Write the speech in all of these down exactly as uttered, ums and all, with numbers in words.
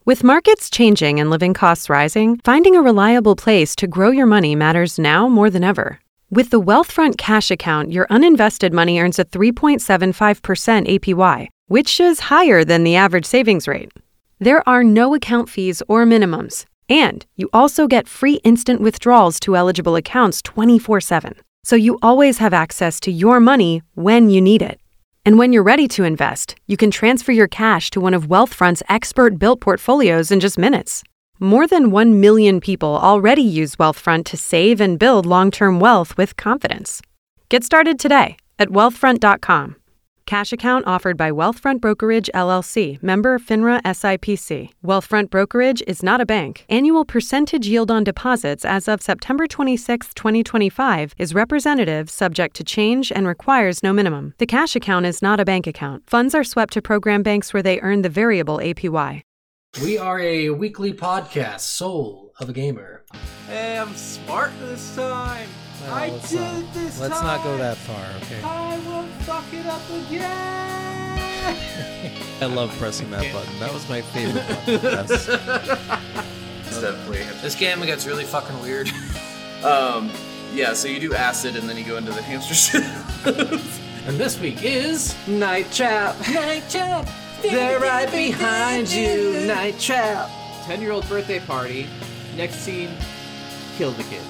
With markets changing and living costs rising, finding a reliable place to grow your money matters now more than ever. With the Wealthfront Cash Account, your uninvested money earns a three point seven five percent A P Y, which is higher than the average savings rate. There are no account fees or minimums, and you also get free instant withdrawals to eligible accounts twenty-four seven. So you always have access to your money when you need it. And when you're ready to invest, you can transfer your cash to one of Wealthfront's expert-built portfolios in just minutes. More than one million people already use Wealthfront to save and build long-term wealth with confidence. Get started today at wealthfront dot com. Cash account offered by Wealthfront Brokerage, L L C, member FINRA S I P C. Wealthfront Brokerage is not a bank. Annual percentage yield on deposits as of September twenty-sixth, twenty twenty-five is representative, subject to change, and requires no minimum. The cash account is not a bank account. Funds are swept to program banks where they earn the variable A P Y. We are a weekly podcast, Soul of a Gamer. Hey, I'm smart this time. No, I let's did not, this Let's time. not go that far, okay? I won't fuck it up again. I love pressing that button. That was my favorite button. That's, It's definitely. This game gets really fucking weird. Um, yeah, so you do acid and then you go into the hamster shit. And this week is... Night Trap. Night Trap. They're right behind you. Night Trap. ten-year-old birthday party. Next scene, kill the kid.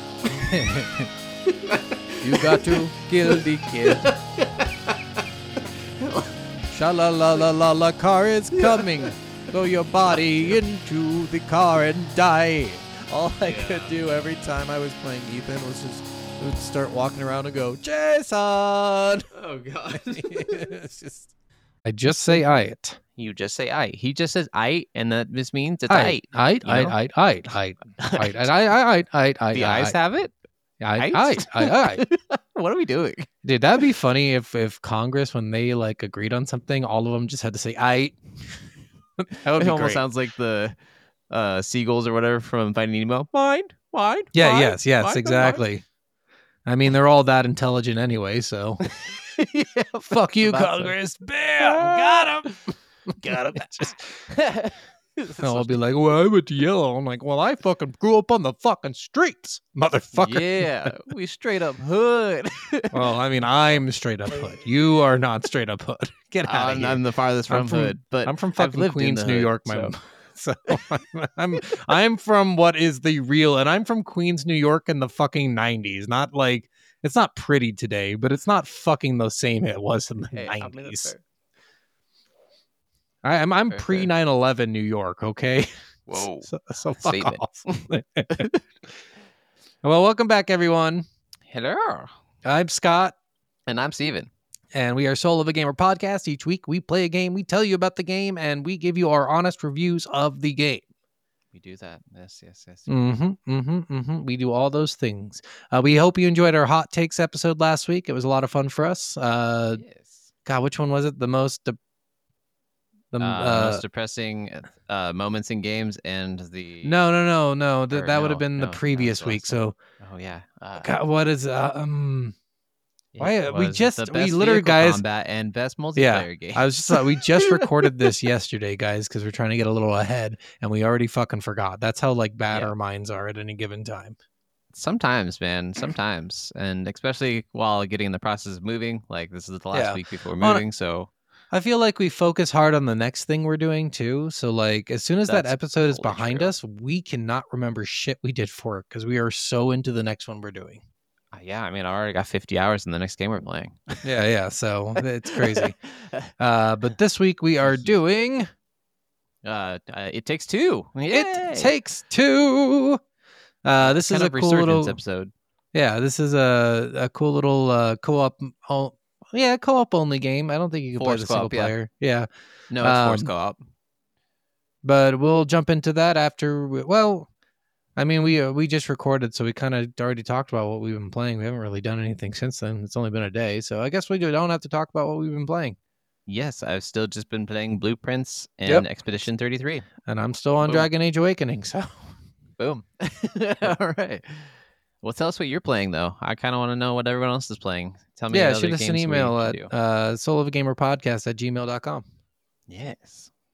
you got to kill the kid. Sha-la-la-la-la-la, car is coming. Throw your body into the car and die. All I yeah. could do every time I was playing Ethan was just would start walking around and go, Jason! Oh, God. It's just... I just say it. You just say I. He just says I, and that this means it's I. I, I, I, I, I, I, I, I, I, The eyes have it? I, I, I, I. What are we doing? Dude, that'd be funny if, if Congress, when they like agreed on something, all of them just had to say I. That would it almost great. Sounds like the uh, seagulls or whatever from Finding Nemo. Mine, mine. Yeah, mine, yes, yes, mine, exactly. Mine. I mean, they're all that intelligent anyway, so. Yeah, fuck you, Congress. So. Bam! Got him. Got him. Just... I'll be like, well, I went to Yellow. I'm like, well, I fucking grew up on the fucking streets, motherfucker. Yeah, we straight up hood. Well, I mean, I'm straight up hood. You are not straight up hood. Get out I'm, of here. I'm the farthest from, from hood, but I'm from fucking Queens, New hood, York, so. my. So I'm, I'm I'm from what is the real, and I'm from Queens, New York in the fucking nineties. Not like it's not pretty today, but it's not fucking the same it was in the hey, nineties. I, I'm I'm pre nine eleven New York, okay? Whoa. so, so fuck Statement. Off. Well, welcome back, everyone. Hello. I'm Scott. And I'm Steven. And we are Soul of a Gamer podcast. Each week we play a game, we tell you about the game, and we give you our honest reviews of the game. We do that. Yes, yes, yes. Mm-hmm, mm-hmm, mm-hmm. We do all those things. Uh, we hope you enjoyed our hot takes episode last week. It was a lot of fun for us. Uh, yes. God, which one was it? The most... De- the uh, uh, most depressing uh, moments in games and the... No, no, no, no. Th- that no, would have been no, the previous no, week. So... Oh, yeah. Uh, God, what is... Uh, um... Why we just the best we literally guys combat and best multiplayer yeah, game. I was just uh, we just recorded this yesterday, guys, because we're trying to get a little ahead, and we already fucking forgot. That's how like bad yeah. our minds are at any given time. Sometimes, man, sometimes, and especially while getting in the process of moving. Like this is the last yeah. week before moving, so I feel like we focus hard on the next thing we're doing too. So like as soon as That's that episode is behind true. us, we cannot remember shit we did for it because we are so into the next one we're doing. Yeah, I mean, I already got fifty hours in the next game we're playing. yeah, yeah, so it's crazy. uh, but this week we are doing... Uh, uh, It Takes Two. Yay! It Takes Two. Uh, this kind is of a cool little episode. Yeah, this is a, a cool little uh, co-op... Oh, yeah, co-op only game. I don't think you can Force play the single co-op, player. Yeah. yeah. No, it's um, Force co-op. But we'll jump into that after... We, well... I mean, we uh, we just recorded, so we kind of already talked about what we've been playing. We haven't really done anything since then. It's only been a day, so I guess we don't have to talk about what we've been playing. Yes, I've still just been playing Blueprints and yep. Expedition thirty-three. And I'm still on Boom. Dragon Age Awakening, so... Boom. All right. Well, tell us what you're playing, though. I kind of want to know what everyone else is playing. Tell me Yeah, shoot us an email at uh, soul of a gamer podcast at gmail dot com. Yes.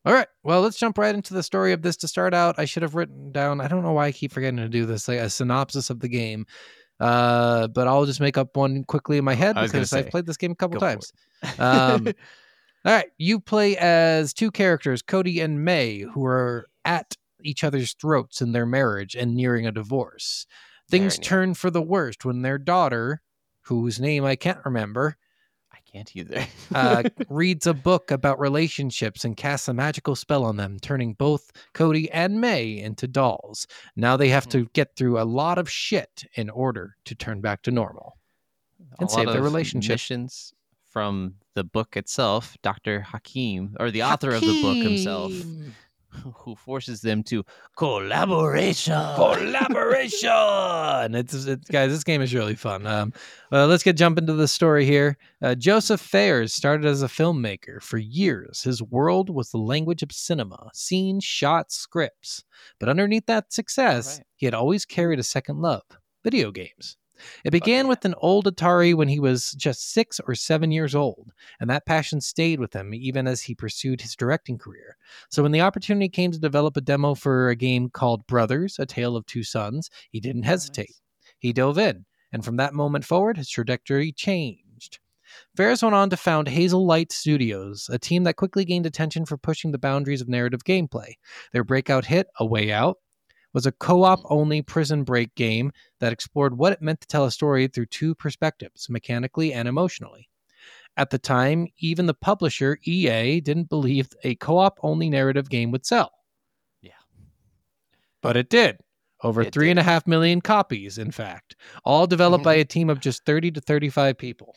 All right. Well, let's jump right into the story of this. To start out, I should have written down, I don't know why I keep forgetting to do this, like a synopsis of the game. Uh, but I'll just make up one quickly in my head I was gonna because I've say, played this game a couple go for times. Um, all right. You play as two characters, Cody and May, who are at each other's throats in their marriage and nearing a divorce. Things Very near. turn for the worst when their daughter, whose name I can't remember, I can't either. uh, reads a book about relationships and casts a magical spell on them, turning both Cody and May into dolls. Now they have to get through a lot of shit in order to turn back to normal and A save lot their of relationship. missions from the book itself, Doctor Hakim, or the author of the book himself, who forces them to collaboration. Collaboration. It's, it's guys, this game is really fun. Um, uh, let's get jump into the story here. Uh, Joseph Fares started as a filmmaker. For years, his world was the language of cinema, scenes, shots, scripts. But underneath that success, Right. he had always carried a second love: video games. It began yeah. with an old Atari when he was just six or seven years old, and that passion stayed with him even as he pursued his directing career. So when the opportunity came to develop a demo for a game called Brothers, A Tale of Two Sons, he didn't hesitate. He dove in, and from that moment forward, his trajectory changed. Fares went on to found Hazel Light Studios, a team that quickly gained attention for pushing the boundaries of narrative gameplay. Their breakout hit, A Way Out, was a co-op-only prison break game that explored what it meant to tell a story through two perspectives, mechanically and emotionally. At the time, even the publisher, E A, didn't believe a co-op-only narrative game would sell. Yeah. But it did. Over It three and a did. half million copies, in fact. All developed by a team of just thirty to thirty-five people.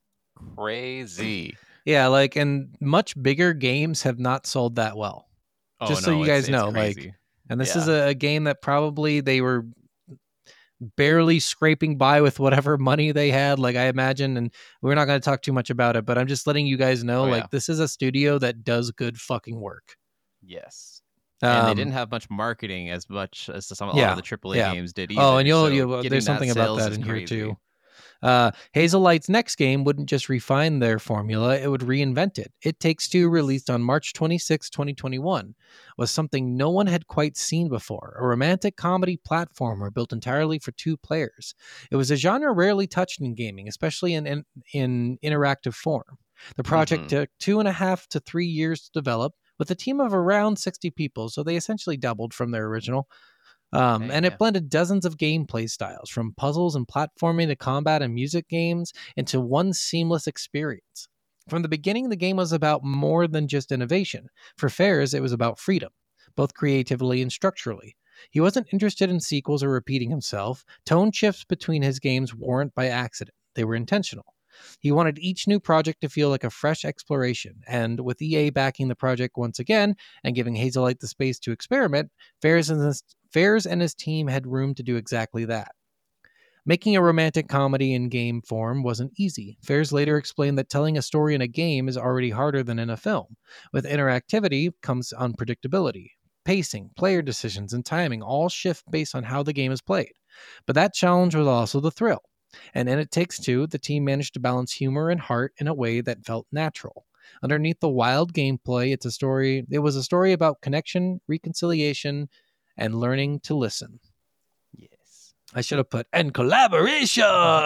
Crazy. Yeah, like, and much bigger games have not sold that well. Oh, Just so no, you it's- guys it's know, like, crazy. And this Yeah. is a, a game that probably they were barely scraping by with whatever money they had, like I imagine. And we're not going to talk too much about it, but I'm just letting you guys know, Oh, like, yeah. this is a studio that does good fucking work. Yes. And they Um, didn't have much marketing as much as some a yeah, lot of the triple A yeah. games did either. Oh, and you'll, so you'll getting there's that something about sales that is in here crazy. too. Uh, Hazel Light's next game wouldn't just refine their formula, it would reinvent it. It Takes Two, released on March twenty-sixth, twenty twenty-one, was something no one had quite seen before, a romantic comedy platformer built entirely for two players. It was a genre rarely touched in gaming, especially in, in, in interactive form. The project Mhm. took two and a half to three years to develop, with a team of around sixty people, so they essentially doubled from their original. Um, Hey, and yeah. it blended dozens of gameplay styles, from puzzles and platforming to combat and music games, into one seamless experience. From the beginning, the game was about more than just innovation. For Fares, it was about freedom, both creatively and structurally. He wasn't interested in sequels or repeating himself. Tone shifts between his games weren't by accident, they were intentional. He wanted each new project to feel like a fresh exploration, and with E A backing the project once again and giving Hazel Light the space to experiment, Fares and his, Fares and his team had room to do exactly that. Making a romantic comedy in game form wasn't easy. Fares later explained that telling a story in a game is already harder than in a film. With interactivity comes unpredictability. Pacing, player decisions, and timing all shift based on how the game is played. But that challenge was also the thrill. And in It Takes Two, the team managed to balance humor and heart in a way that felt natural. Underneath the wild gameplay, it's a story. It was a story about connection, reconciliation, and learning to listen. Yes. I should have put and collaboration.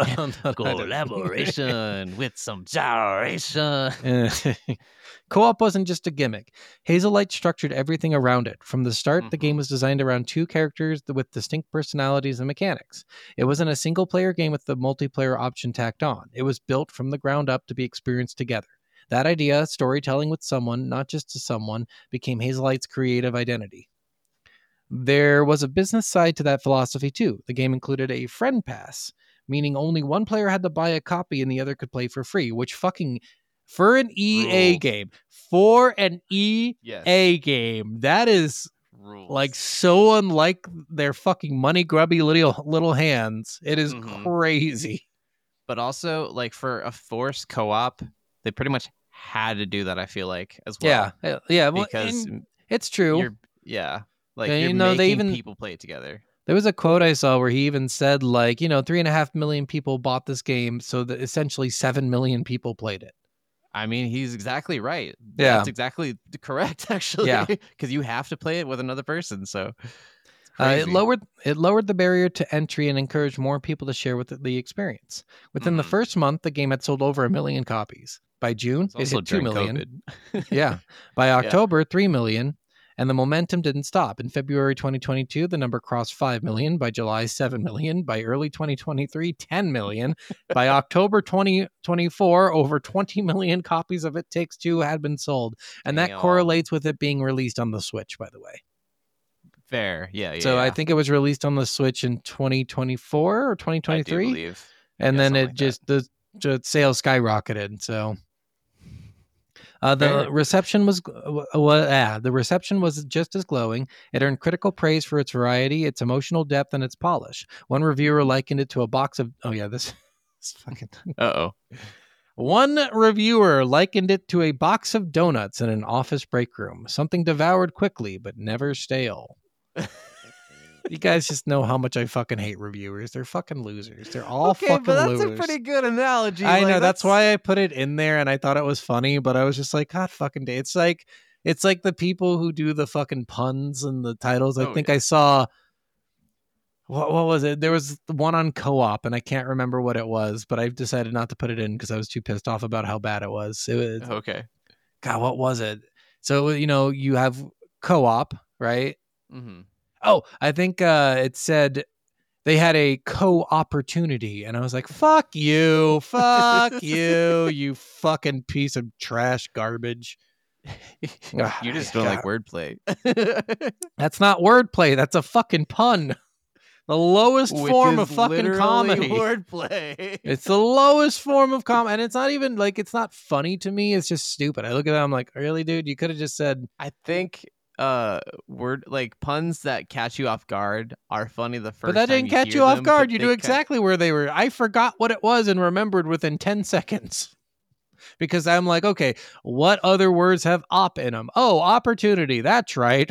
Collaboration with some gyration. Co-op wasn't just a gimmick. Hazel Light structured everything around it. From the start, the Mhm. game was designed around two characters with distinct personalities and mechanics. It wasn't a single-player game with the multiplayer option tacked on. It was built from the ground up to be experienced together. That idea, storytelling with someone, not just to someone, became Hazel Light's creative identity. There was a business side to that philosophy too. The game included a friend pass, meaning only one player had to buy a copy and the other could play for free, which fucking, for an E A Rules. game, for an E A Yes. game, that is Rules. like so unlike their fucking money grubby little, little hands. It is Mhm. crazy. But also, like, for a forced co-op, they pretty much had to do that, I feel like, as well. Yeah. uh, Yeah. Well, Because and it's true. you're, yeah. Like, Yeah, you're you know, making they even- people play it together. There was a quote I saw where he even said, like, you know, three and a half million people bought this game, so that essentially seven million people played it. I mean, he's exactly right. Yeah. That's exactly correct, actually. Yeah. Because you have to play it with another person. So it's Uh, it crazy. lowered it lowered the barrier to entry and encouraged more people to share with the, the experience. Within the Mhm. first month, the game had sold over a million copies. By June, It's it also hit two during million. COVID. Yeah. By October, three million. And the momentum didn't stop. In February twenty twenty-two, the number crossed five million. By July, seven million. By early twenty twenty-three, ten million. By October twenty twenty-four, over twenty million copies of It Takes Two had been sold. And that Damn. correlates with it being released on the Switch, by the way. Fair. Yeah. Yeah. So yeah. I think it was released on the Switch in twenty twenty-four or I do twenty twenty-three. believe. And Yeah, then something it like that. just, the, the sales skyrocketed. So. Uh, the Fair. reception was uh, ah, the reception was just as glowing. It earned critical praise for its variety, its emotional depth, and its polish. One reviewer likened it to a box of oh yeah this, this fucking Uh oh. one reviewer likened it to a box of donuts in an office break room, something devoured quickly but never stale. You guys just know how much I fucking hate reviewers. They're fucking losers. They're all Okay, fucking but that's losers. a pretty good analogy. I like, know that's why I put it in there, and I thought it was funny, but I was just like, God fucking day. It's like it's like the people who do the fucking puns and the titles. I Oh, think yeah. I saw what what was it? There was one on Co-op, and I can't remember what it was, but I've decided not to put it in because I was too pissed off about how bad it was. It was Okay. God, what was it? So you know, you have Co-op, right? Mm-hmm. Oh, I think uh, it said they had a co-opportunity, and I was like, "Fuck you, fuck you, you fucking piece of trash garbage." Ah, You just don't God. like wordplay. That's not wordplay. That's a fucking pun. The lowest Which form is of fucking literally comedy. Wordplay. It's the lowest form of comedy, and it's not even like it's not funny to me. It's just stupid. I look at it, I'm like, really, dude? You could have just said, I think uh word like puns that catch you off guard are funny the first but that time didn't you catch hear you off them, guard. but You they knew ca- exactly where they were. I forgot what it was and remembered within ten seconds. Because I'm like, okay, what other words have op in them? Oh, opportunity. That's right.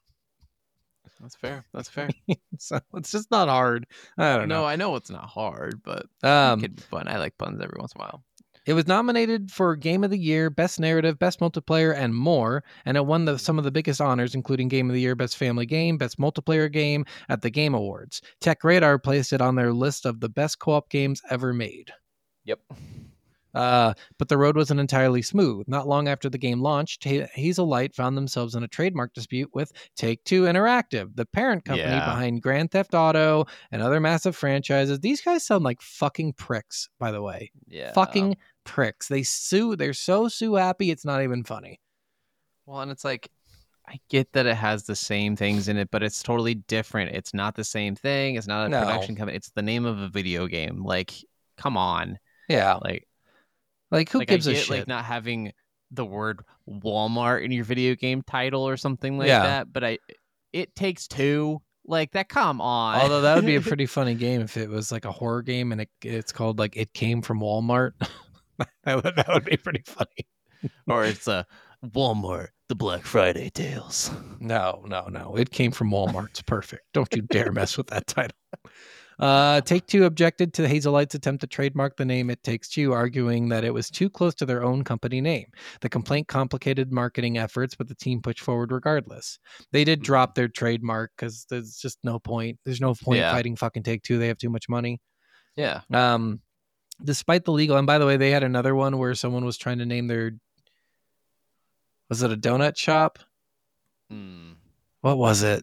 That's fair. That's fair. So it's just not hard. I don't No, know. I know it's not hard, but Um, it could be fun. I like puns every once in a while. It was nominated for Game of the Year, Best Narrative, Best Multiplayer, and more, and it won the, some of the biggest honors, including Game of the Year, Best Family Game, Best Multiplayer Game at the Game Awards. Tech Radar placed it on their list of the best co-op games ever made. Yep. Uh, but the road wasn't entirely smooth. Not long after the game launched, Ha- Hazel Light found themselves in a trademark dispute with Take-Two Interactive, the parent company Yeah. behind Grand Theft Auto and other massive franchises. These guys sound like fucking pricks, by the way. Yeah. Fucking pricks. They sue. They're so sue happy. It's not even funny. Well, and it's like, I get that it has the same things in it, but it's totally different. It's not the same thing. It's not a No. production company. It's the name of a video game. Like, come on. Yeah. Like, Like who like gives I a get, shit? like not having the word Walmart in your video game title or something like Yeah. that, but I, It Takes Two. Like that. Come on. Although that would be a pretty funny game if it was like a horror game and it, it's called like It Came from Walmart. that, would, that would be pretty funny. or it's a Walmart, the Black Friday tales. No, no, no. It Came from Walmart. It's perfect. Don't you dare mess with that title. Uh, Take-Two objected to Hazel Light's attempt to trademark the name It Takes Two, arguing that it was too close to their own company name. The complaint complicated marketing efforts, but the team pushed forward regardless. They did drop their trademark because there's just no point. There's no point Yeah. fighting fucking Take-Two. They have too much money. Yeah. Um, despite the legal, and by the way, they had another one where someone was trying to name their, was it a donut shop? Hmm. What was it?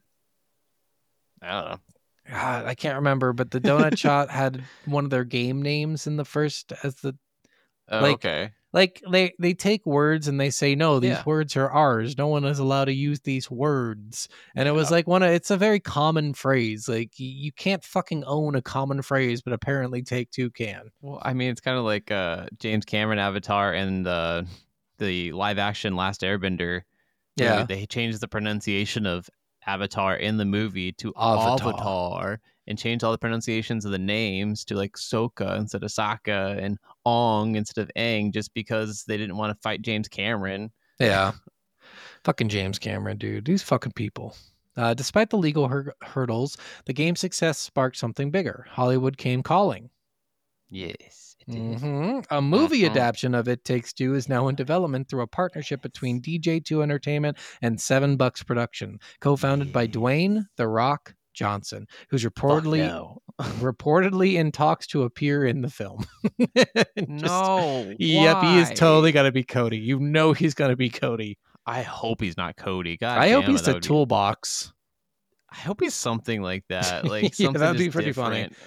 I don't know. God, I can't remember, but the donut shop had one of their game names in the first as the Oh, Like- okay. like they they take words and they say no, these Yeah. words are ours. No one is allowed to use these words. And it was Yeah. like one of it's a very common phrase. Like y- you can't fucking own a common phrase, but apparently Take-Two can. Well, I mean, it's kind of like uh, James Cameron Avatar and the the live action Last Airbender. Yeah. movie. They changed the pronunciation of Avatar in the movie to Avatar. Avatar and changed all the pronunciations of the names to like Sokka instead of Sokka and Ong instead of Aang just because they didn't want to fight James Cameron. Yeah. Fucking James Cameron, dude. These fucking people. Uh, despite the legal hur- hurdles, the game's success sparked something bigger. Hollywood came calling. Yes. hmm A movie Mhm. adaptation of It Takes Two is now in development through a partnership between D J two Entertainment and Seven Bucks Production, co-founded by Dwayne The Rock Johnson, who's Fuck reportedly no. reportedly in talks to appear in the film. Just- No. Yep, he is why? totally going to be Cody. You know he's going to be Cody. I hope he's not Cody. God I hope damn it, he's that the would be- toolbox. I hope he's something like that. Like Yeah, something that'd be just pretty funny. different.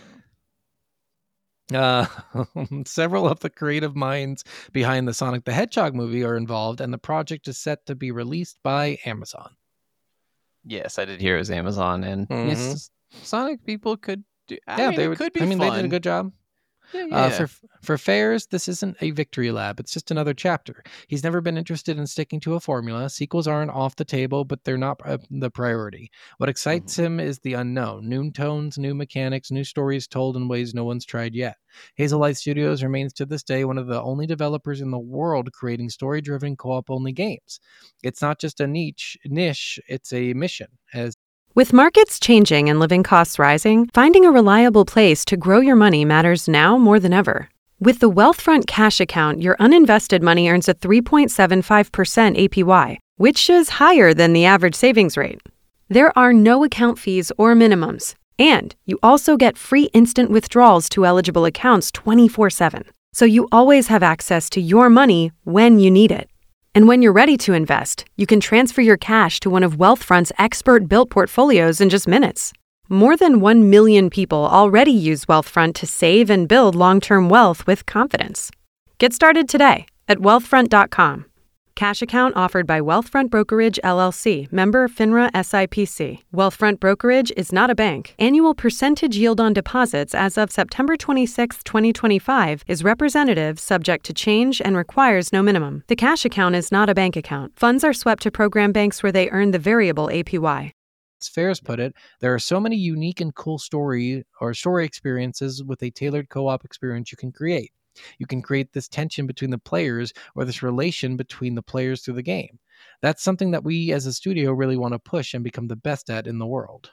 Uh, several of the creative minds behind the Sonic the Hedgehog movie are involved, and the project is set to be released by Amazon. Yes, I did hear it was Amazon, and Mhm. yes, Sonic people could do. I yeah, mean, they it would. could be I mean, fun. they did a good job. Yeah, yeah. Uh, for for Fairs, this isn't a victory lap. It's just another chapter. He's never been interested in sticking to a formula. Sequels aren't off the table, but they're not uh, the priority. What excites him is the unknown. New tones, new mechanics, new stories told in ways no one's tried yet. Hazelight Studios remains to this day one of the only developers in the world creating story-driven co-op-only games. It's not just a niche, niche, it's a mission. As With markets changing and living costs rising, finding a reliable place to grow your money matters now more than ever. With the Wealthfront Cash Account, your uninvested money earns a three point seven five percent A P Y, which is higher than the average savings rate. There are no account fees or minimums, and you also get free instant withdrawals to eligible accounts twenty-four seven, so you always have access to your money when you need it. And when you're ready to invest, you can transfer your cash to one of Wealthfront's expert-built portfolios in just minutes. More than one million people already use Wealthfront to save and build long-term wealth with confidence. Get started today at wealthfront dot com. Cash account offered by Wealthfront Brokerage, L L C, member FINRA S I P C. Wealthfront Brokerage is not a bank. Annual percentage yield on deposits as of September twenty-sixth, twenty twenty-five is representative, subject to change, and requires no minimum. The cash account is not a bank account. Funds are swept to program banks where they earn the variable A P Y. As Fairs put it, there are so many unique and cool story or story experiences with a tailored co-op experience you can create. You can create this tension between the players or this relation between the players through the game. That's something that we as a studio really want to push and become the best at in the world.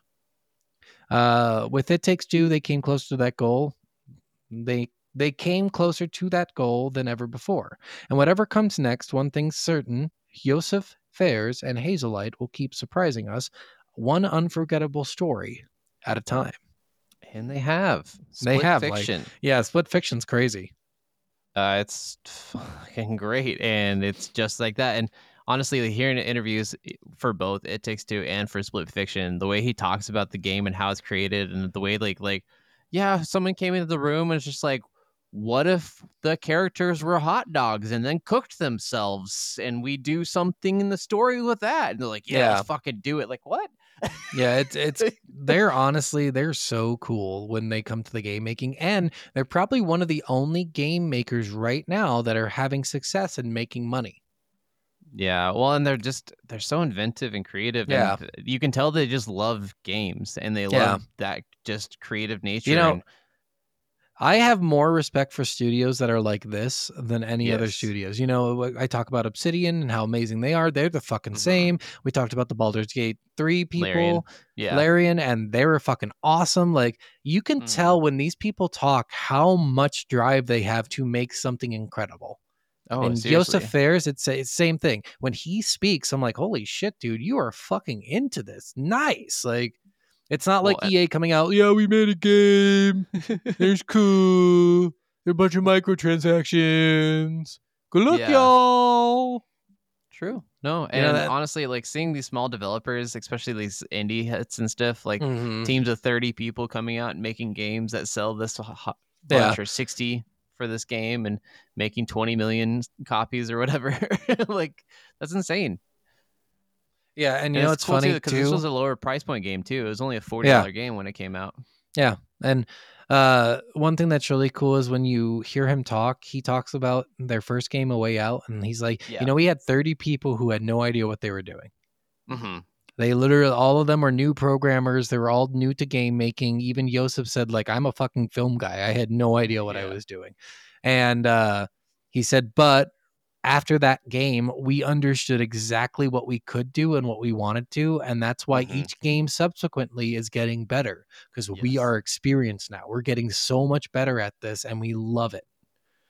Uh, with It Takes Two, they came closer to that goal. They they came closer to that goal than ever before. And whatever comes next, one thing's certain, Josef Fares and Hazelight will keep surprising us, one unforgettable story at a time. And they have. They Split have, like- fiction. Yeah, split fiction's crazy. Uh, it's fucking great, and it's just like that. And honestly, like, hearing interviews for both It Takes Two and for Split Fiction, the way he talks about the game and how it's created, and the way like like yeah, someone came into the room and it's just like, what if the characters were hot dogs and then cooked themselves, and we do something in the story with that? And they're like, yeah, Yeah. let's fucking do it. Like, what? Yeah, it's it's they're honestly they're so cool when they come to the game making, and they're probably one of the only game makers right now that are having success in making money. Yeah, well, and they're just they're so inventive and creative. Yeah. And you can tell they just love games, and they Yeah. love that just creative nature. You know, and- I have more respect for studios that are like this than any other Yes. studios. You know, I talk about Obsidian and how amazing they are. They're the fucking Mhm. same. We talked about the Baldur's Gate three people, Larian. yeah, Larian, and they were fucking awesome. Like, you can Mhm. tell when these people talk how much drive they have to make something incredible. oh, and seriously. Joseph Fares, it's the same thing. When he speaks, I'm like, holy shit, dude, you are fucking into this. Nice. Like, it's not like Well, E A coming out, yeah, we made a game. There's cool. There are a bunch of microtransactions. Good luck, Yeah. y'all. True. No, You and know that- honestly, like seeing these small developers, especially these indie hits and stuff, like Mhm. teams of thirty people coming out and making games that sell this ho- ho- Yeah. bunch or sixty for this game and making twenty million copies or whatever. Like, that's insane. Yeah, and you And know it's it's cool funny because too. this was a lower price point game too. It was only a forty dollars game when it came out. Yeah. And uh, one thing that's really cool is when you hear him talk, he talks about their first game, A Way Out. And he's like, Yeah. you know, we had thirty people who had no idea what they were doing. Mm-hmm. They literally, all of them were new programmers. They were all new to game making. Even Joseph said, like, I'm a fucking film guy. I had no idea what I Yeah. was doing. And uh, he said, but after that game, we understood exactly what we could do and what we wanted to. And that's why Mhm. each game subsequently is getting better because we Yes. are experienced now. We're getting so much better at this and we love it.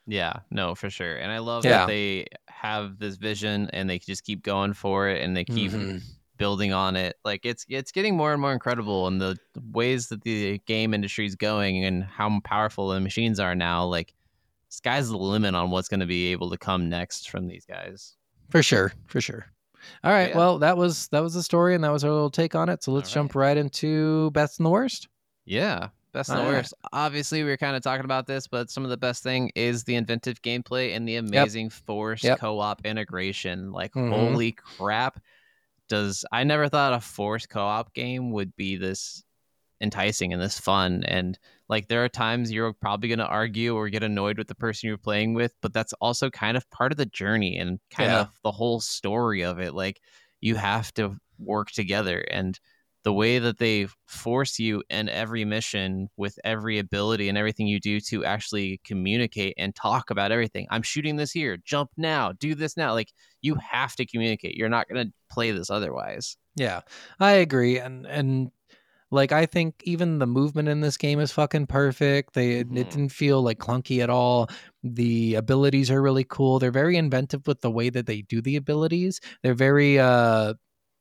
Yeah, no, for sure. And I love Yeah. that they have this vision and they just keep going for it and they keep Mhm. building on it. Like it's it's getting more and more incredible in the ways that the game industry is going and how powerful the machines are now. Like sky's the limit on what's going to be able to come next from these guys. For sure, for sure. All right, Yeah. well, that was that was the story, and that was our little take on it. So let's All jump right into best and the worst. Yeah, best and the All right. worst. Obviously, we were kind of talking about this, but some of the best thing is the inventive gameplay and the amazing forced Yep. co-op integration. Like, Mhm. holy crap! Does I never thought a forced co-op game would be this enticing and this fun. And like, there are times you're probably going to argue or get annoyed with the person you're playing with, but that's also kind of part of the journey and kind Yeah. of the whole story of it. Like, you have to work together, and the way that they force you in every mission with every ability and everything you do to actually communicate and talk about everything. I'm shooting this here, jump now, do this now. Like, you have to communicate. You're not going to play this otherwise. Yeah, I agree, and and like I think even the movement in this game is fucking perfect. They Mhm. it didn't feel like clunky at all. The abilities are really cool. They're very inventive with the way that they do the abilities. They're very uh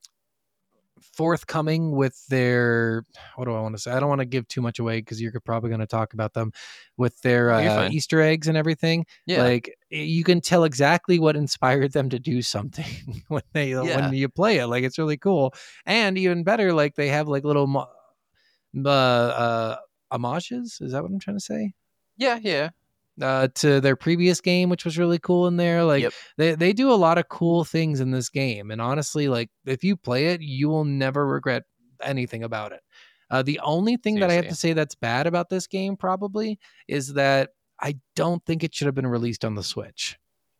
forthcoming with their, what do I want to say? I don't want to give too much away because you're probably going to talk about them, with their Oh, you're uh, fine. Easter eggs and everything. Yeah. Like you can tell exactly what inspired them to do something when they Yeah. when you play it. Like it's really cool, and even better, like they have like little mo- uh, uh, homages. Is that what I'm trying to say? Yeah, yeah. Uh, to their previous game, which was really cool in there. Like Yep. they, they do a lot of cool things in this game. And honestly, like if you play it, you will never regret anything about it. Uh, the only thing that I have to Seriously. say that's bad about this game probably is that I don't think it should have been released on the Switch.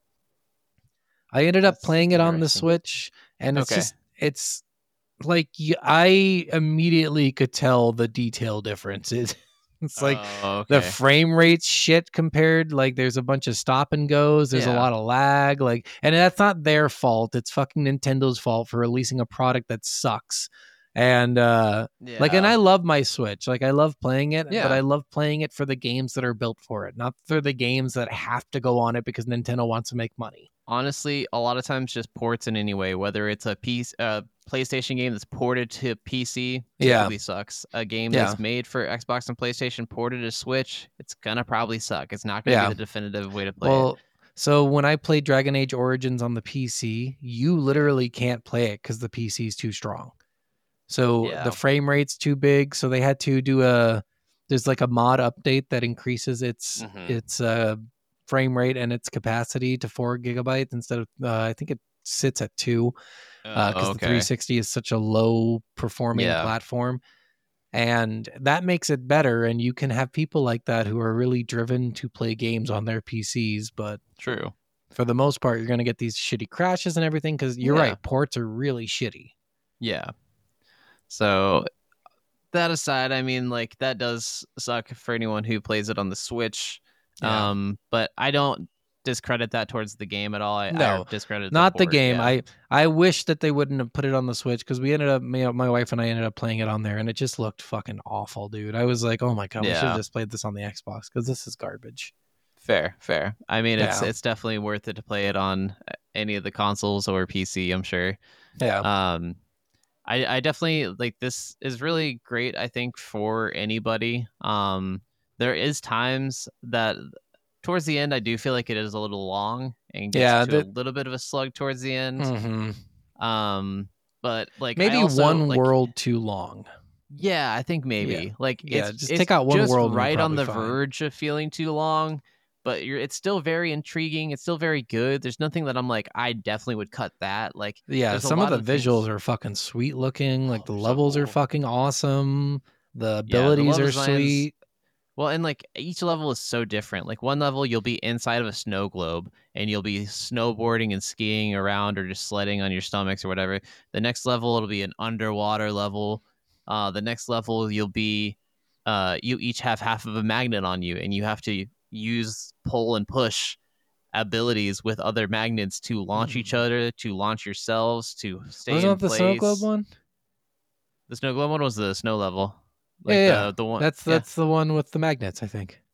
I ended up That's playing it on the interesting. Switch, and it's Okay. just, it's like y- I immediately could tell the detail differences. It's like Oh, the okay. frame rates shit compared, like there's a bunch of stop and goes, there's a Yeah. lot of lag, like, and that's not their fault. It's fucking Nintendo's fault for releasing a product that sucks. And uh yeah. like, and I love my Switch. Like I love playing it, Yeah. but I love playing it for the games that are built for it, not for the games that have to go on it because Nintendo wants to make money. Honestly, a lot of times just ports in any way, whether it's a piece, a PlayStation game that's ported to P C, Yeah. typically sucks. A game Yeah. that's made for Xbox and PlayStation ported to Switch, it's gonna probably suck. It's not gonna Yeah. be the definitive way to play it. Well, so when I played Dragon Age Origins on the P C, you literally can't play it because the P C is too strong. So Yeah. the frame rate's too big. So they had to do a, there's like a mod update that increases its Mhm. its uh, frame rate and its capacity to four gigabytes instead of uh, I think it sits at two because Oh, the three sixty is such a low performing Yeah. platform. And that makes it better. And you can have people like that who are really driven to play games on their P Cs. But True. for the most part, you're going to get these shitty crashes and everything because you're Yeah. right. Ports are really shitty. Yeah. So that aside, I mean, like that does suck for anyone who plays it on the Switch. Yeah. Um, but I don't discredit that towards the game at all. I, No, I discredit Not the port, game. yeah. I, I wish that they wouldn't have put it on the Switch because we ended up, my, my wife and I ended up playing it on there and it just looked fucking awful, dude. I was like, oh my God, we should Yeah. have just played this on the Xbox because this is garbage. Fair, fair. I mean, it's Yeah. it's definitely worth it to play it on any of the consoles or P C, I'm sure. Yeah. Um, I I definitely like this is really great. I think for anybody. Um, there is times that towards the end I do feel like it is a little long and gets Yeah, to the- a little bit of a slug towards the end. Mhm. Um, but like I Maybe also, one like, world too long. Yeah, I think maybe Yeah. like Yeah, it's, just it's take out one just world and you're right on the probably fine. verge of feeling too long, but you're it's still very intriguing. It's still very good. There's nothing that I'm like I definitely would cut that. Like Yeah, there's a some of lot the things- visuals are fucking sweet looking. Like Oh, the they're so levels are cool. fucking awesome. The Yeah, the abilities level are designs- sweet. Well, and like each level is so different. Like one level you'll be inside of a snow globe and you'll be snowboarding and skiing around or just sledding on your stomachs or whatever. The next level it'll be an underwater level. Uh, the next level you'll be uh, you each have half of a magnet on you and you have to use pull and push abilities with other magnets to launch each other, to launch yourselves, to stay Wasn't in that the place. snow globe one? The snow globe one was the snow level. Like Yeah, the, yeah. the one That's yeah. that's the one with the magnets, I think.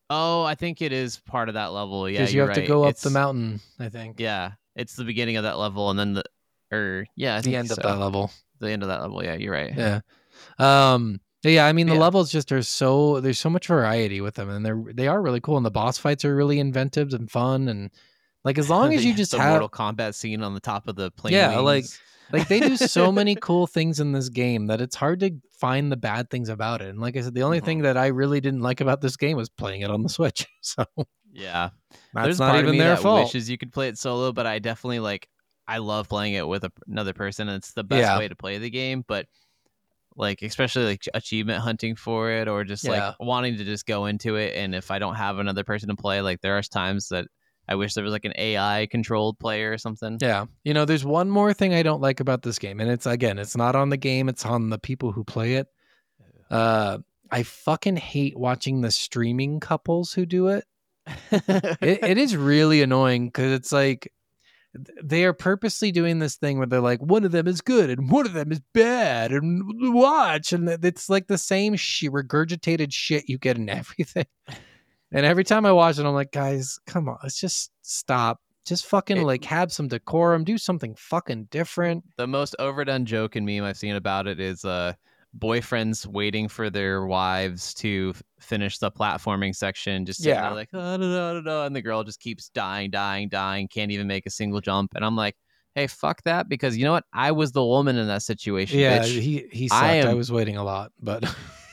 Oh, I think it is part of that level. Yeah, Because you you're have to right. go up It's- the mountain, I think. Yeah, it's the beginning of that level, and then the, or yeah, I the think end so. of that level. The end of that level. Yeah, you're right. Yeah. Um. Yeah, I mean the Yeah. levels just are so there's so much variety with them, and they're they are really cool, and the boss fights are really inventive and fun, and like as long as The- you just the have Mortal Kombat scene on the top of the plane. Yeah, like- wings. like they do so many cool things in this game that it's hard to find the bad things about it. And like I said, the only Mhm. thing that I really didn't like about this game was playing it on the Switch. So Yeah, that's there's not part of even me their that fault. wishes you could play it solo, but I definitely like. I love playing it with a, another person, and it's the best Yeah. way to play the game. But like, especially like achievement hunting for it, or just Yeah. like wanting to just go into it. And if I don't have another person to play, like there are times that I wish there was like an A I controlled player or something. Yeah. You know, there's one more thing I don't like about this game, and it's again, it's not on the game, it's on the people who play it. Uh I fucking hate watching the streaming couples who do it. It, it is really annoying because it's like th- they are purposely doing this thing where they're like, one of them is good and one of them is bad, and watch, and it's like the same shit, regurgitated shit you get in everything. And every time I watch it, I'm like, guys, come on, let's just stop. Just fucking It- like have some decorum, do something fucking different. The most overdone joke and meme I've seen about it is uh boyfriends waiting for their wives to f- finish the platforming section, just sitting Yeah. there like, oh, no, no, no, no, and the girl just keeps dying, dying, dying, can't even make a single jump. And I'm like, hey, fuck that, because you know what? I was the woman in that situation. Yeah, bitch. he he sucked. I I, am- was waiting a lot, but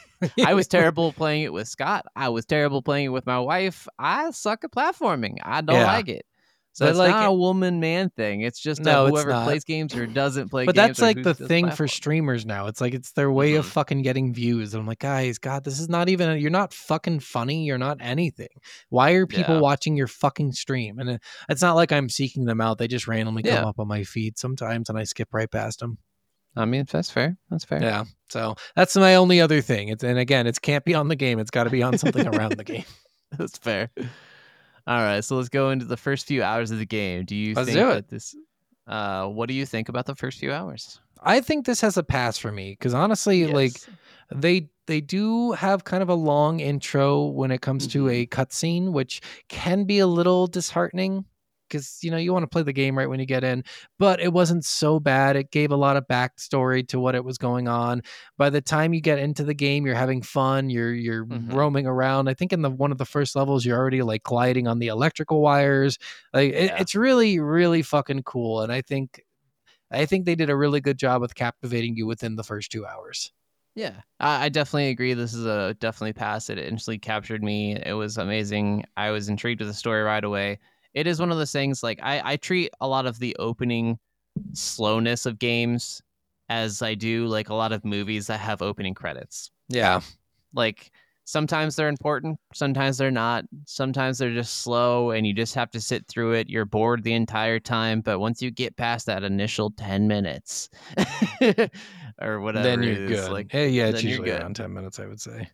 I was terrible playing it with Scott. I was terrible playing it with my wife. I suck at platforming. I don't Yeah. like it. So But, it's like, not a woman man thing. It's just No, uh, it's whoever not. plays games or doesn't play but games. that's or like who the does thing for platform. streamers now. It's like it's their way of Mhm. fucking getting views. And I'm like, guys, God, this is not even. You're not fucking funny. You're not anything. Why are people Yeah. watching your fucking stream? And it, it's not like I'm seeking them out. They just randomly Yeah. come up on my feed sometimes, and I skip right past them. I mean, that's fair. That's fair. Yeah. So that's my only other thing. It's and again, it can't be on the game. It's got to be on something around the game. That's fair. All right, so let's go into the first few hours of the game. Do you Let's think do that it. this? Uh, what do you think about the first few hours? I think this has a pass for me because honestly, like Yes. they they do have kind of a long intro when it comes to Mhm. a cutscene, which can be a little disheartening because you know you want to play the game right when you get in, but it wasn't so bad. It gave a lot of backstory to what it was going on. By the time you get into the game, you're having fun. You're you're Mhm. roaming around. I think in the one of the first levels, you're already like gliding on the electrical wires. Like it, Yeah. it's really really fucking cool, and I think. I think they did a really good job with captivating you within the first two hours. Yeah, I, I definitely agree. This is a definitely pass. It instantly captured me. It was amazing. I was intrigued with the story right away. It is one of those things like I, I treat a lot of the opening slowness of games as I do like a lot of movies that have opening credits. Yeah. Like sometimes they're important, sometimes they're not. Sometimes they're just slow and you just have to sit through it. You're bored the entire time, but once you get past that initial ten minutes or whatever, Then it you're is, good. like Hey, yeah, it's then you're usually good. around ten minutes, I would say.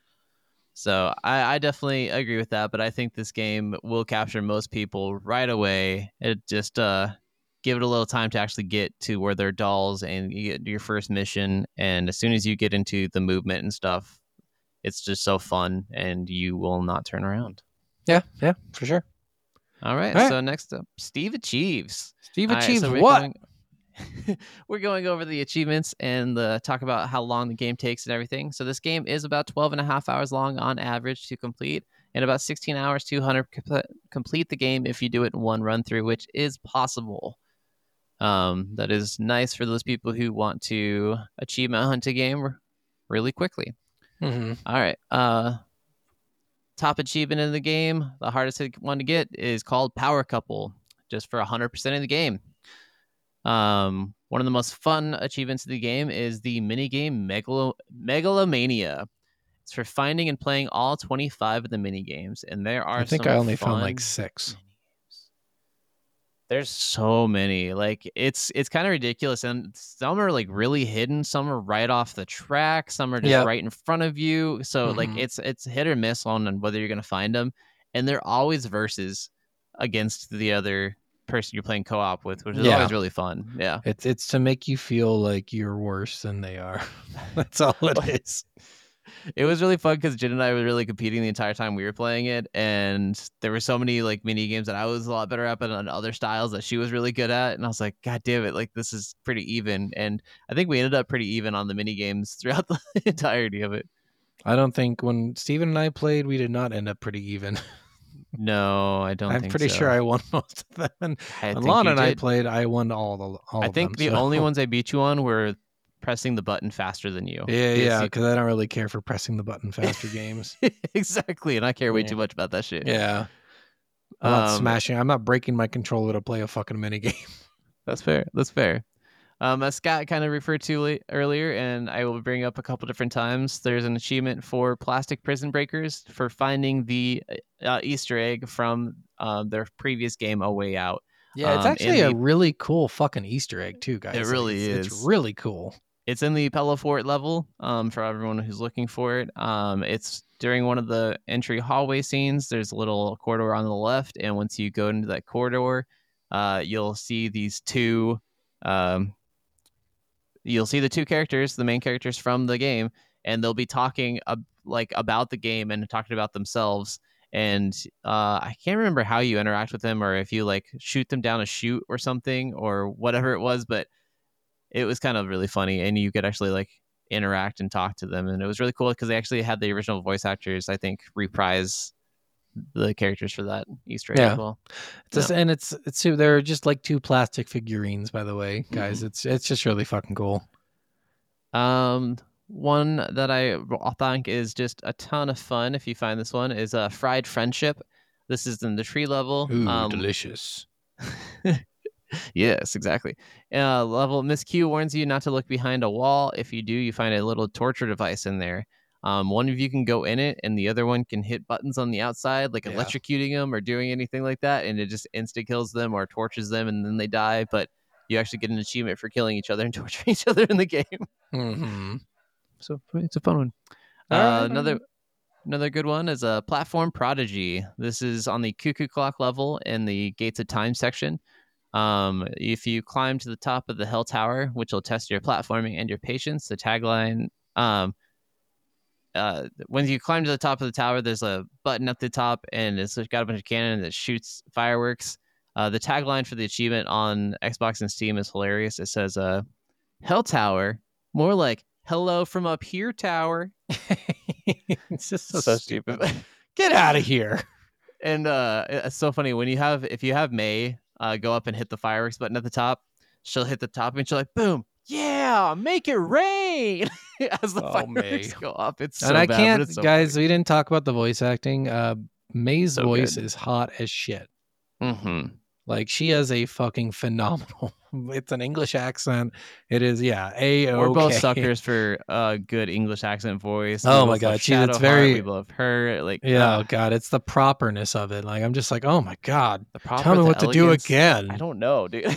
So I, I definitely agree with that, but I think this game will capture most people right away. It just uh give it a little time to actually get to where they're dolls and you get your first mission, and as soon as you get into the movement and stuff, it's just so fun and you will not turn around. Yeah, yeah, for sure. All right, All right. so next up, Steve achieves. Steve All right, achieves so we're what? going- we're going over the achievements and the, talk about how long the game takes and everything. So this game is about twelve and a half hours long on average to complete, and about sixteen hours to one hundred comp- complete the game if you do it in one run through, which is possible. Um, that is nice for those people who want to achievement hunt a game r- really quickly. Mm-hmm. All right. Uh, top achievement in the game, the hardest one to get is called Power Couple, just for one hundred percent of the game. Um, one of the most fun achievements of the game is the minigame Megalo- Megalomania. It's for finding and playing all twenty-five of the minigames, and there are I think some I only found fun like six. minigames. There's so many. Like it's it's kind of ridiculous, and some are like really hidden. Some are right off the track. Some are just Yep. right in front of you. So like Mhm. it's it's hit or miss on on whether you're gonna find them, and they're always versus against the other person you're playing co-op with, which is Yeah. always really fun. Yeah. It's it's to make you feel like you're worse than they are. That's all it is. It was really fun because Jen and I were really competing the entire time we were playing it, and there were so many like mini games that I was a lot better at, but on other styles that she was really good at. And I was like, God damn it, like this is pretty even. And I think we ended up pretty even on the mini games throughout the entirety of it. I don't think when Steven and I played, we did not end up pretty even. No, I don't. I'm think pretty so. sure I won most of them. And I when think Lana you and I did. played, I won all the all I of think them, the so- only ones I beat you on were pressing the button faster than you. Yeah, Because yeah, you- because I don't really care for pressing the button faster games. exactly, and I care way Yeah. too much about that shit. Yeah. I'm not Um, smashing. I'm not breaking my controller to play a fucking minigame. That's fair. That's fair. Um, as Scott kind of referred to la- earlier, and I will bring up a couple different times, there's an achievement for Plastic Prison Breakers for finding the uh, Easter egg from um, their previous game, A Way Out. Yeah, it's Um, actually in a the- really cool fucking Easter egg too, guys. It Like, really it's, is. It's really cool. It's in the Pella Fort level um, for everyone who's looking for it. Um, it's during one of the entry hallway scenes. There's a little corridor on the left, and once you go into that corridor, uh, you'll see these two. Um, you'll see the two characters, the main characters from the game, and they'll be talking uh, like about the game and talking about themselves. And uh, I can't remember how you interact with them, or if you like shoot them down a chute or something, or whatever it was, but it was kind of really funny, and you could actually like interact and talk to them, and it was really cool because they actually had the original voice actors, I think, reprise the characters for that Easter egg Yeah. as well. It's just, and it's it's they're just like two plastic figurines, by the way, guys. Mm-hmm. It's it's just really fucking cool. Um, one that I think is just a ton of fun if you find this one is uh, Fried Friendship. This is in the tree level. Um, delicious. Yes, exactly. Uh, level Miss Q warns you not to look behind a wall. If you do, you find a little torture device in there. Um, one of you can go in it, and the other one can hit buttons on the outside, like Yeah. electrocuting them or doing anything like that, and it just insta kills them or tortures them, and then they die. But you actually get an achievement for killing each other and torturing each other in the game. Mm-hmm. So it's a fun one. All Uh, right. another another good one is a Platform Prodigy. This is on the Cuckoo Clock level in the Gates of Time section. Um, if you climb to the top of the Hell Tower, which will test your platforming and your patience, the tagline. Um, uh, when you climb to the top of the tower, there's a button at the top, and it's got a bunch of cannon that shoots fireworks. Uh, the tagline for the achievement on Xbox and Steam is hilarious. It says, uh, "Hell Tower, more like hello from up here, tower." It's just so, So stupid. stupid. Get out of here. And uh, it's so funny when you have if you have May uh, go up and hit the fireworks button at the top, she'll hit the top and she'll like boom, yeah, make it rain as the Oh, fireworks May. go off. It's so and I bad, can't, but it's so guys. funny. We didn't talk about the voice acting. Uh, May's So voice good. is hot as shit. Mhm. Like she has a fucking phenomenal. It's an English accent. It is, yeah. A We're both okay. suckers for a good English accent voice. We Oh both my love God, she's- it's Shadowheart, very- We love her. Like Yeah, uh, oh God, it's the properness of it. Like I'm just like, oh my God, the proper, tell me the what to do elegance. again. I don't know, dude.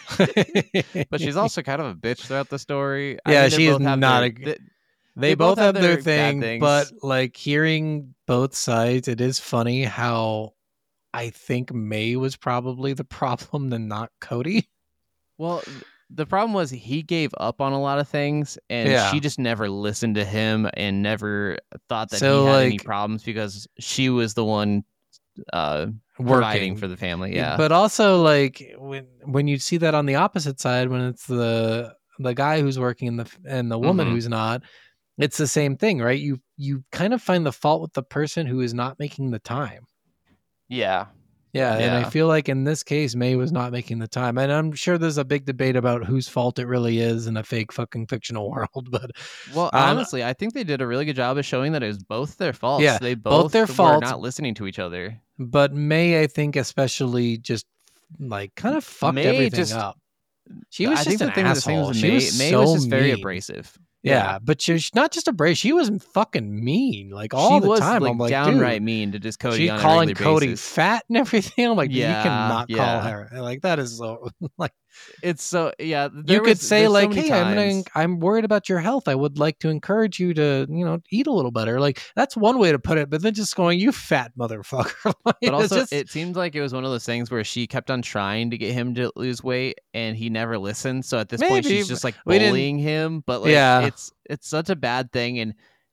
But she's also kind of a bitch throughout the story. I Yeah, mean, they she is both have not their- a g- th- They, They both, both have have their their bad thing, things. but like hearing both sides, it is funny how I think May was probably the problem than not Cody. Well, th- the problem was he gave up on a lot of things, and Yeah. she just never listened to him and never thought that So, he had any like- problems because she was the one uh, providing Working for the family. Yeah, But also like when when you see that on the opposite side, when it's the the guy who's working and the and the woman Mhm. who's not, it's the same thing, right? You you kind of find the fault with the person who is not making the time. yeah, Yeah, and I Yeah. feel like in this case, May was not making the time, and I'm sure there's a big debate about whose fault it really is in a fake fucking fictional world. But Well, Um, honestly, I think they did a really good job of showing that it was both their faults. Yeah, they both both, their were faults. not listening to each other. but May, I think, especially just like kind of fucked May everything just- up. She was I just think the an thing with the thing asshole. was She May, was May so was just very mean. abrasive. Yeah, but she was not just abrasive. She was fucking mean, like all she the was time. like, I'm like, downright dude, mean to just Cody she's on a calling regular Cody basis. fat and everything. I'm like, dude, Yeah, you cannot call yeah. her like that. Is so like It's so yeah. there you could was- say there's so like, many hey, I'm gonna, times- I'm worried about your health. I would like to encourage you to, you know, eat a little better. Like that's one way to put it. But then just going, you fat motherfucker. Like, But it's also, just- it seemed like it was one of those things where she kept on trying to get him to lose weight, and he never listened. So at this point, Maybe, she's just like we didn't- bullying him. But like, Yeah. it's it's such a bad thing, and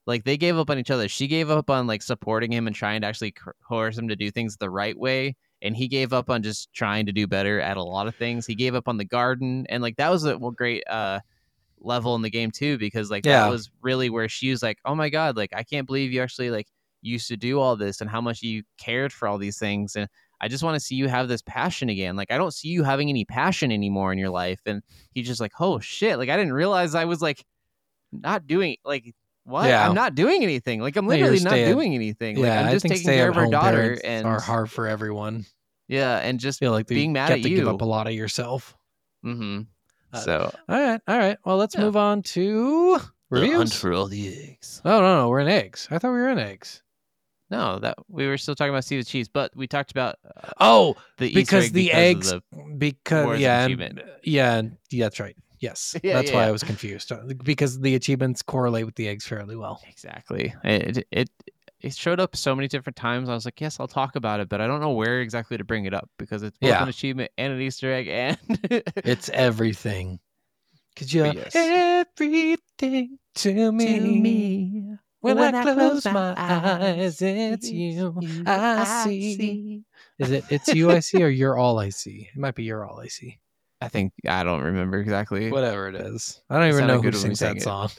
like they gave up on each other. She gave up on like supporting him and trying to actually coerce him to do things the right way, and he gave up on just trying to do better at a lot of things. He gave up on the garden, and like that was a well, great uh level in the game too, because like Yeah. that was really where she was like, oh my god, like I can't believe you actually like used to do all this and how much you cared for all these things, and I just want to see you have this passion again. Like I don't see you having any passion anymore in your life. And he's just like, oh shit, like I didn't realize I was like not doing like what Yeah. I'm not doing anything, like I'm No, you're literally not staying- doing anything. Like Yeah, I'm I just think taking care of her stay-at-home daughter, parents and are hard for everyone. yeah, and just Feel like they being mad get at to you. give up a lot of yourself. Mm-hmm. Uh, So All right, all right. Well, let's Yeah. move on to reviews. for all the eggs. Oh no, no, we're in eggs. I thought we were in eggs. No, that we were still talking about Sea of Cheese, but we talked about uh, Oh, the because Easter egg the because eggs, of the, because Wars of yeah, Achievement. and, yeah, and- yeah, that's right. Yes, Yeah, that's yeah, why yeah. I was confused uh, because the achievements correlate with the eggs fairly well. exactly. It, it it showed up so many different times. I was like, yes, I'll talk about it, but I don't know where exactly to bring it up because it's both Yeah. an achievement and an Easter egg, and It's everything. Cause you're But yes. everything to me. When, I close my eyes, it's you I see. Is it? It's you I see, or you're all I see? It might be you're all I see. I think I don't remember exactly. Whatever it is, I don't It even sounded know who good when we sings sang that it. song.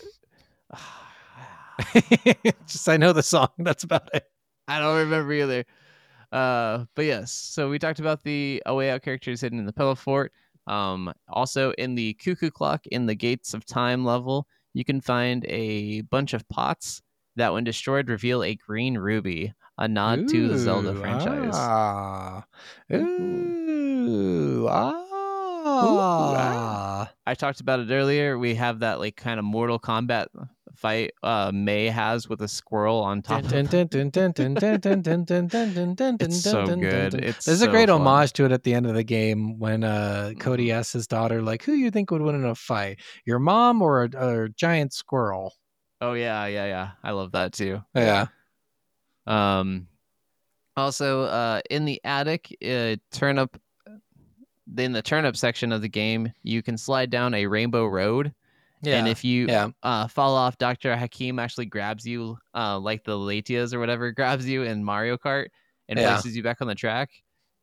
Just I know the song. That's about it. I don't remember either. Uh, but yes, so we talked about the A Way Out characters hidden in the Pillow Fort. Um, also in the Cuckoo Clock in the Gates of Time level, you can find a bunch of pots that, when destroyed, reveal a green ruby, a nod to the Zelda Ooh, franchise. Ah. Ooh. Ah. ah. I talked about it earlier. We have that like kind of Mortal Kombat fight uh, May has with a squirrel on top of It's It's so good. It's There's so a great fun. homage to it at the end of the game when uh, Cody Mhm. asks his daughter, like, who you think would win in a fight, your mom or a, a giant squirrel? Oh yeah, yeah, yeah. I love that too. Yeah. Um, also, uh, in the attic, uh, turnip, in the turnip section of the game, you can slide down a rainbow road, Yeah. and if you yeah. uh, fall off, Doctor Hakim actually grabs you, uh, like the Latias or whatever, grabs you in Mario Kart and Yeah. places you back on the track.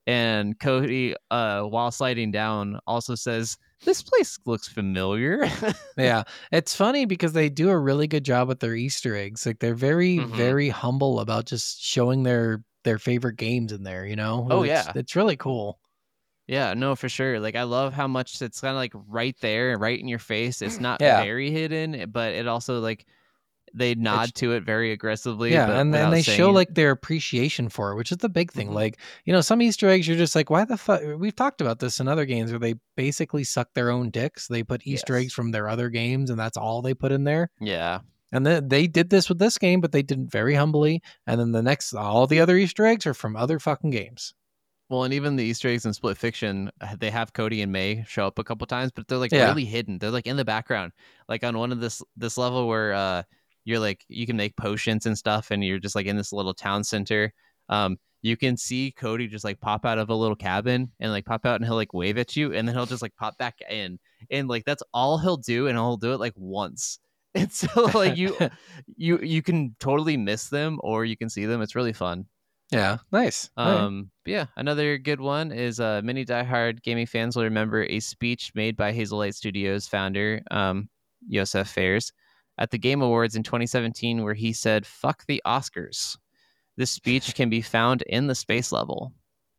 And Cody, uh, while sliding down, also says, "This place looks familiar." Yeah. It's funny because they do a really good job with their Easter eggs. Like they're very, Mhm. very humble about just showing their their favorite games in there, you know? Oh, It's- yeah. It's really cool. Yeah, no, for sure. Like I love how much it's kind of like right there, right in your face. It's not Yeah. very hidden, but it also like they nod to it very aggressively. Yeah, but and then without they saying show it. like their appreciation for it, which is the big thing. Mhm. Like, you know, some Easter eggs, you're just like, why the fuck? We've talked about this in other games where they basically suck their own dicks. They put Easter Yes. eggs from their other games, and that's all they put in there. yeah, And then they did this with this game, but they did it very humbly. And then the next, all the other Easter eggs are from other fucking games. well, and even the Easter eggs in Split Fiction, uh, they have Cody and May show up a couple times, but they're like Yeah. really hidden. They're like in the background, like on one of this this level where uh you're like you can make potions and stuff, and you're just like in this little town center. Um, you can see Cody just like pop out of a little cabin and like pop out, and he'll like wave at you, and then he'll just like pop back in, and like that's all he'll do, and he'll do it like once. And so like you you you can totally miss them, or you can see them. It's really fun. Yeah, nice. All right. Um, but yeah, another good one is uh, many diehard gaming fans will remember a speech made by Hazelight Studios founder um, Yosef Fares at the Game Awards in twenty seventeen, where he said, "Fuck the Oscars." This speech can be found in the space level.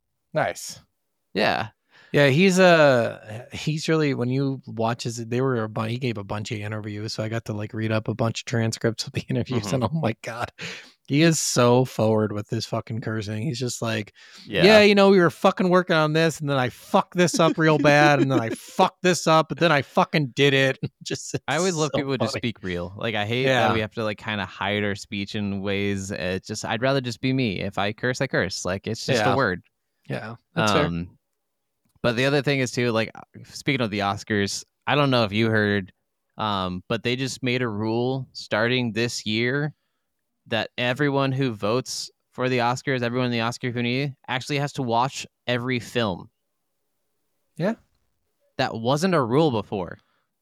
Nice. Yeah, Yeah, he's uh he's really when you watch his they were a bunch he gave a bunch of interviews, so I got to like read up a bunch of transcripts of the interviews, Mhm. and oh my god, he is so forward with this fucking cursing. He's just like, yeah, yeah, you know, we were fucking working on this, and then I fucked this up real bad, and then I fucked this up, but then I fucking did it. Just I always love so people who just funny. speak real. Like I hate Yeah. that we have to like kind of hide our speech in ways. It's just I'd rather just be me. If I curse, I curse. Like it's just Yeah. a word. Yeah, that's fair. um, But the other thing is too, like speaking of the Oscars, I don't know if you heard, um, but they just made a rule starting this year that everyone who votes for the Oscars, everyone in the Oscar community, actually has to watch every film. Yeah. That wasn't a rule before.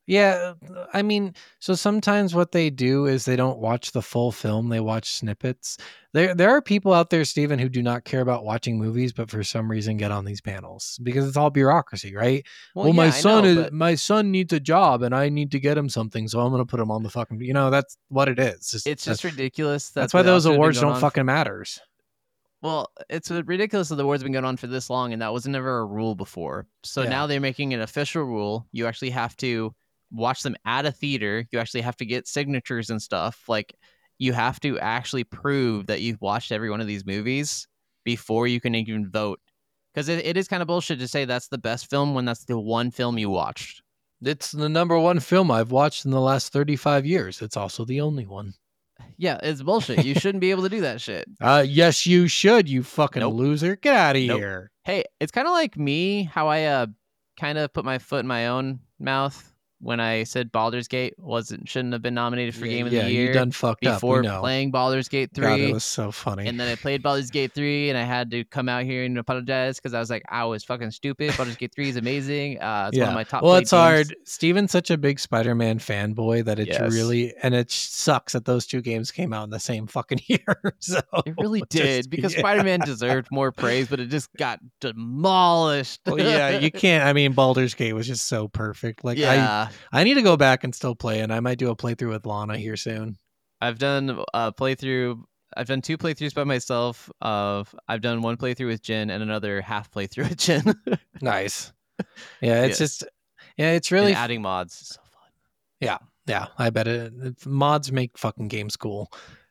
Yeah, I mean, so sometimes what they do is they don't watch the full film; they watch snippets. There, there are people out there, Steven, who do not care about watching movies, but for some reason get on these panels because it's all bureaucracy, right? Well, my yeah, I son know, is but- my son needs a job, and I need to get him something, so I'm going to put him on the fucking. You know, that's what it is. It's, It's just ridiculous. That that's why the those Oscars have been awards going don't on fucking matters. Well, it's ridiculous that the awards have been going on for this long, and that was never a rule before. So Yeah. now they're making an official rule. You actually have to watch them at a theater. You actually have to get signatures and stuff. Like, you have to actually prove that you've watched every one of these movies before you can even vote. Because it, it is kind of bullshit to say that's the best film when that's the one film you watched. It's the number one film I've watched in the last thirty-five years. It's also the only one. Yeah, it's bullshit. You shouldn't be able to do that shit. Uh, yes, you should, you fucking Nope. loser. Get out of Nope. here. Hey, it's kind of like me, how I uh, kind of put my foot in my own mouth when I said Baldur's Gate wasn't shouldn't have been nominated for yeah, Game of yeah, the Year you done fucked before up. We know. playing Baldur's Gate God, three. it was so funny. And then I played Baldur's Gate three, and I had to come out here and apologize because I was like, I was fucking stupid. Baldur's Gate three is amazing. Uh, it's yeah. one of my top. Well, played it's games. hard. Steven's such a big Spider-Man fanboy that it's Yes. really, and it sucks that those two games came out in the same fucking year. So It really just- did because yeah. Spider-Man deserved more praise, but it just got demolished. Well, yeah, you can't. I mean, Baldur's Gate was just so perfect. Like, yeah. I, I need to go back and still play it. I might do a playthrough with Lana here soon. I've done a playthrough. I've done two playthroughs by myself. Of I've done one playthrough with Jen and another half playthrough with Jen. Nice. Yeah, it's Yes. just, yeah, it's really, And adding mods is so fun. yeah, I bet it. it- Mods make fucking games cool.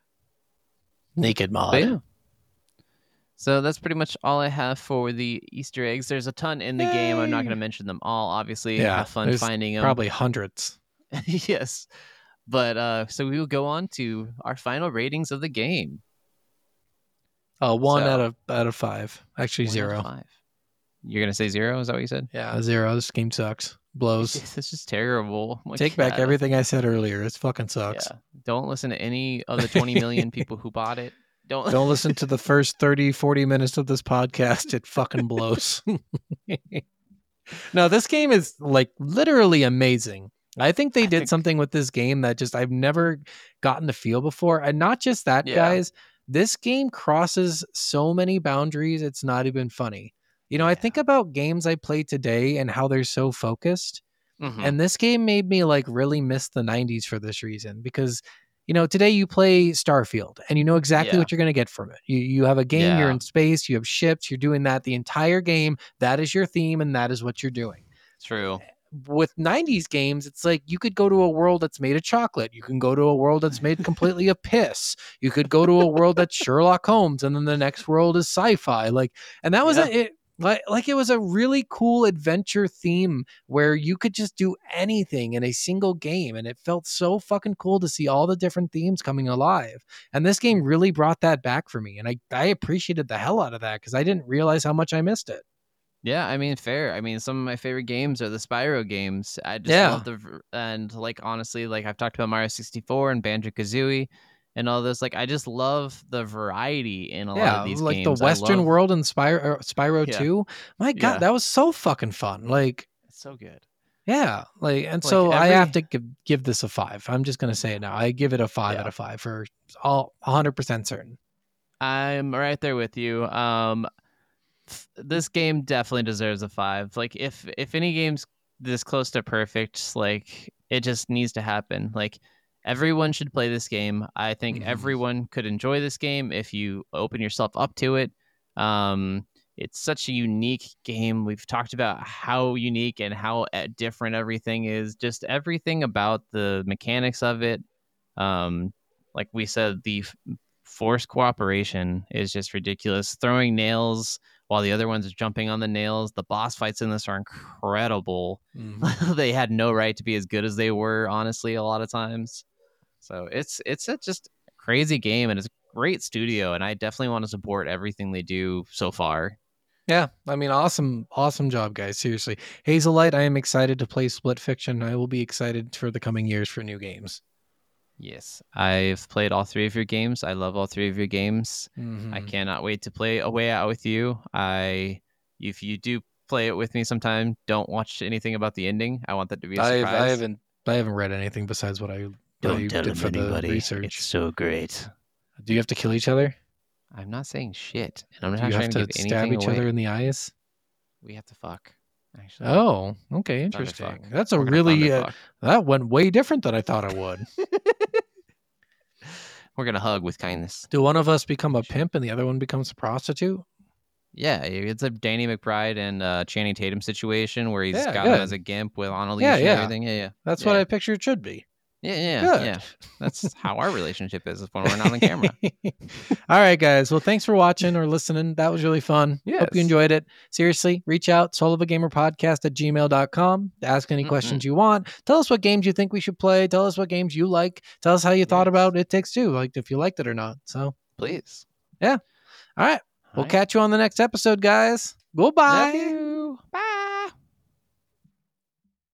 Naked mod. But yeah. So that's pretty much all I have for the Easter eggs. There's a ton in the game. I'm not going to mention them all. Obviously, Yeah, have fun there's finding them. Probably hundreds. Yes. But uh, so we will go on to our final ratings of the game. Uh, one So- out of out of five. Actually, One out zero. of five. You're gonna say zero? Is that what you said? Yeah, zero. This game sucks. Blows. This is terrible. Oh my Take back God. everything I said earlier. It fucking sucks. Yeah. Don't listen to any of the twenty million people who bought it. Don't. Don't listen to the first thirty, forty minutes of this podcast. It fucking blows. No, this game is like literally amazing. I think they I did think- something with this game that just I've never gotten to feel before. And not just that, Yeah. guys. This game crosses so many boundaries. It's not even funny. You know, I think about games I play today and how they're so focused. Mhm. And this game made me like really miss the nineties for this reason because you know today you play Starfield and you know exactly Yeah. what you're going to get from it. You you have a game, you're Yeah. in space, you have ships, you're doing that the entire game. That is your theme and that is what you're doing. True. With nineties games, it's like you could go to a world that's made of chocolate. You can go to a world that's made completely of piss. You could go to a world that's Sherlock Holmes, and then the next world is sci-fi. Like, and that was Yeah. a, it. Like, like it was a really cool adventure theme where you could just do anything in a single game, and it felt so fucking cool to see all the different themes coming alive. And this game really brought that back for me, and I I appreciated the hell out of that because I didn't realize how much I missed it. Yeah, I mean, fair. I mean, some of my favorite games are the Spyro games. I just Yeah. love the v- and like honestly, like I've talked about Mario sixty-four and Banjo Kazooie and all this. Like I just love the variety in a lot Yeah, of these like games. the I Western love- world in Spyro, Spyro Yeah. two. My God, Yeah. that was so fucking fun. Like, It's so good. yeah, like, and Like, so I every- have to give, give this a five. I'm just gonna say it now. I give it a five Yeah. out of five for all one hundred percent certain. I'm right there with you. Um, f- this game definitely deserves a five. Like if if any game's this close to perfect, like it just needs to happen. Like everyone should play this game. I think Mhm. everyone could enjoy this game if you open yourself up to it. Um, it's such a unique game. We've talked about how unique and how uh, different everything is. Just everything about the mechanics of it. Um, like we said, the f- forced cooperation is just ridiculous. Throwing nails while the other ones are jumping on the nails. The boss fights in this are incredible. They had no right to be as good as they were, honestly, a lot of times. So it's it's a just crazy game, and it's a great studio, and I definitely want to support everything they do so far. Yeah, I mean, awesome, awesome job, guys. Seriously, Hazelite, I am excited to play Split Fiction. I will be excited for the coming years for new games. Yes, I've played all three of your games. I love all three of your games. I Mhm. cannot wait to play A Way Out with you. I, if you do play it with me sometime, don't watch anything about the ending. I want that to be a I've, surprise. I haven't I haven't read anything besides what I, what I did for the research. so great. Do you have to kill each other? I'm not saying shit, and I'm Do not you trying have to to give stab anything each away. other in the eyes? We have to fuck. Actually. Oh, okay, Thunderfuck. interesting. That's a We're gonna really uh, thunderfuck. that went way different than I thought it would. We're gonna hug with kindness. Do one of us become a pimp and the other one becomes a prostitute? Yeah, it's a Danny McBride and uh, Channing Tatum situation where he's Yeah, got good. him as a gimp with on a leash Yeah, and yeah. everything. Yeah, yeah. That's yeah. what I picture it should be. Yeah, yeah, Good. yeah. That's how our relationship is when we're not on camera. All right, guys. Well, thanks for watching or listening. That was really fun. Hope you Yes. enjoyed it. Seriously, reach out, soul of a gamer podcast at gmail dot com. Ask any Mm-mm. questions you want. Tell us what games you think we should play. Tell us what games you like. Tell us how you thought Yes. about It Takes Two, like if you liked it or not. So, Please. all right. We'll All right. catch you on the next episode, guys. Goodbye. Love you.